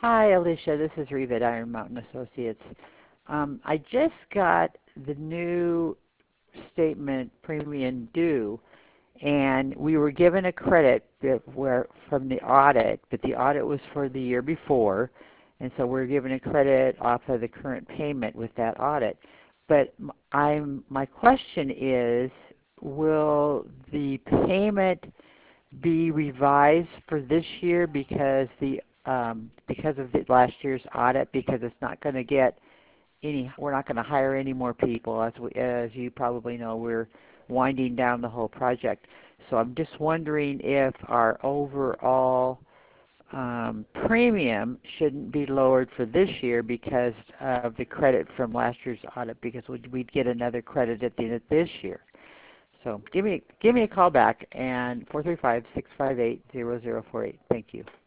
Hi, Alicia. This is Reva at Iron Mountain Associates. I just got the new statement premium due, and we were given a credit from the audit, but the audit was for the year before, and so we're given a credit off of the current payment with that audit. But my question is, will the payment be revised for this year because of last year's audit, because it's not going to get we're not going to hire any more people. As you probably know, we're winding down the whole project. So I'm just wondering if our overall premium shouldn't be lowered for this year because of the credit from last year's audit, because we'd get another credit at the end of this year. So give me a call back, and 435-658-0048. Thank you.